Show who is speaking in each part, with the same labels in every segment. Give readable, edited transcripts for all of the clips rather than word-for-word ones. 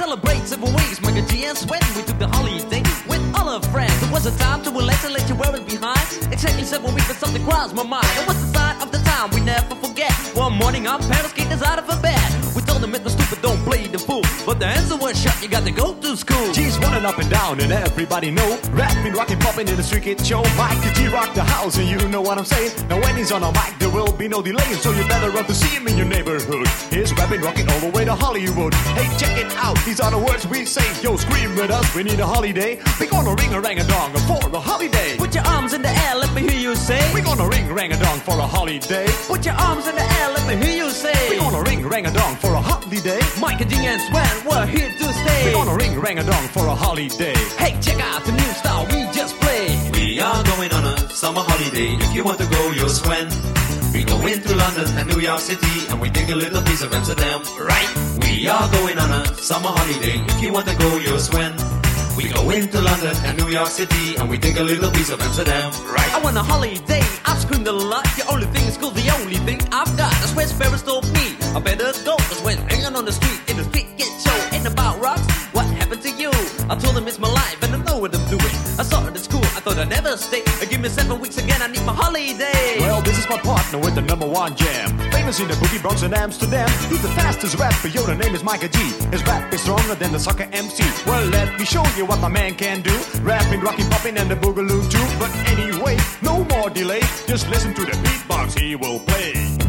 Speaker 1: celebrate 7 weeks. Michael G and Sweat, we took the holiday with all our friends. It was a time to relax and let you wear it behind. Exactly 7 weeks, but something crossed my mind. It was the sign of the time we never forget. One morning our parents kicked us out of a bed. We told them it was stupid, don't play the fool. But the answer was shut, you got to go to school.
Speaker 2: G's running up and down and everybody know. Rapping, rocking, popping in the street kid show. Michael G rock the house and you know what I'm saying. Now when he's on a mic there will be no delay. So you better run to see him in your neighborhood. He's rapping, rocking all the way to Hollywood. Hey, check it out, these are the words we say. Yo, scream with us, we need a holiday. We gonna ring a rang a dong for a holiday.
Speaker 1: Put your arms in the air, let me hear you say.
Speaker 2: We gonna ring rang a dong for a holiday.
Speaker 1: Put your arms in the air, let me hear you say.
Speaker 2: We gonna ring rang a dong for a holiday.
Speaker 1: Michael G and Sweat, we're here to stay.
Speaker 2: We gonna ring rang a dong for a holiday.
Speaker 1: Hey, check out the new style we just played.
Speaker 3: We are going on a summer holiday. If you want to go, you'll swim. We go into London and New York City, and we take a little piece of Amsterdam, right? We are going on a summer holiday. If you want to go, you'll swim. We go into London and New York City, and we take a little piece of Amsterdam, right?
Speaker 1: I want a holiday, I've screamed a lot. The only thing is cool, the only thing I've got. That's where Sparrows told me I better go. Cause when hanging on the street, in the street get show. Ain't about rocks, what happened to you? I told him it's my life and I know what I'm doing. I saw it at school, I thought I'd never stay. Give me 7 weeks again, I need my holiday.
Speaker 2: Well, this is my partner with the #1 jam. Famous in the boogie Bronx and Amsterdam. He's the fastest rapper, yo, the name is Michael G. His rap is stronger than the soccer MC. Well, let me show you what my man can do. Rapping, rocking, popping, and the boogaloo too. But anyway, no more delay. Just listen to the beatbox he will play.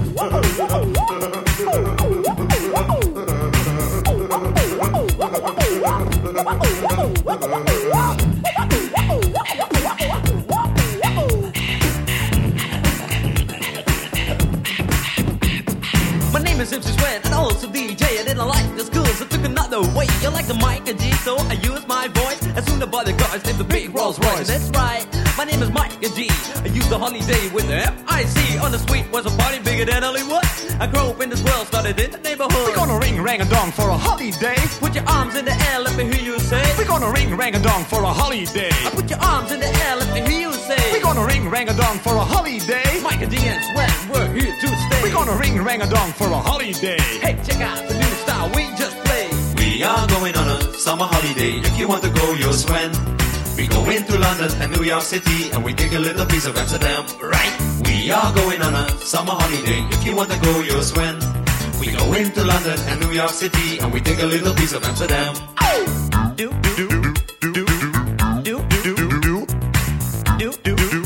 Speaker 1: My name is MC Sweat and also DJ. I didn't like the school, so took another way. You like the Michael G, so I used my voice. As soon as the cars named the big Rolls Royce. And that's right, my name is Michael G. I used the holiday with the F-I-C. On the street was a party bigger than Hollywood. I grew up in this world, started in the neighborhood.
Speaker 2: We're gonna ring rang a dong for a holiday.
Speaker 1: Put your arms in the air, let me hear you say.
Speaker 2: We're gonna ring rang a dong for a holiday.
Speaker 1: Put your arms in the air, let me hear you say.
Speaker 2: We're gonna ring rang a dong for a holiday.
Speaker 1: Michael G and Sweat, we're here to stay.
Speaker 2: We're gonna ring rang a dong for a holiday.
Speaker 1: Hey, check out the new style we just played.
Speaker 3: We are going on a summer holiday. If you want to go, you'll swim. We go into London and New York City, and we take a little piece of Amsterdam, right? We are going on a summer holiday. If you want to go, you'll swim. We go into London and New York City, and we take a little piece of Amsterdam.
Speaker 1: Do, do, do, do, do, do, do, do, do, do.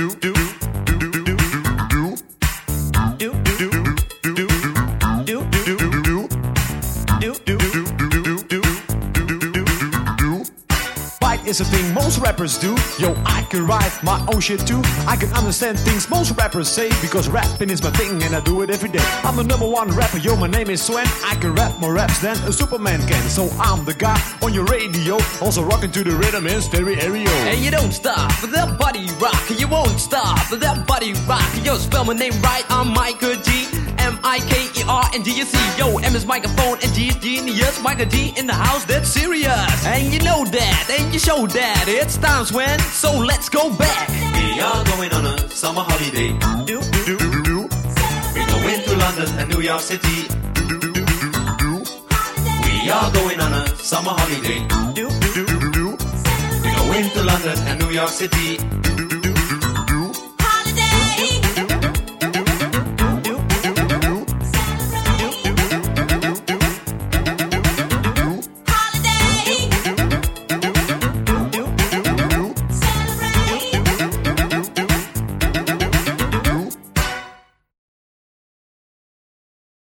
Speaker 2: Is a thing most rappers do. Yo, I can write my own shit too. I can understand things most rappers say, because rapping is my thing and I do it every day. I'm the #1 rapper, yo, my name is Swen. I can rap more raps than a Superman can. So I'm the guy on your radio, also rocking to the rhythm in stereo.
Speaker 1: And you don't stop with that body rock. You won't stop with that body rock. Yo, spell my name right, I'm Michael G. M-I-K-E-R-N-G-U-C. Yo, M is microphone and G is genius. Michael G in the house, that's serious. And you know that, and you show that. It's time, Swen, so let's go back.
Speaker 3: We are going on a summer holiday.
Speaker 1: Do, do, do, do.
Speaker 3: We go into London and New York City. We are going on a summer holiday.
Speaker 1: Do, do, do, do.
Speaker 3: We go into London and New York City.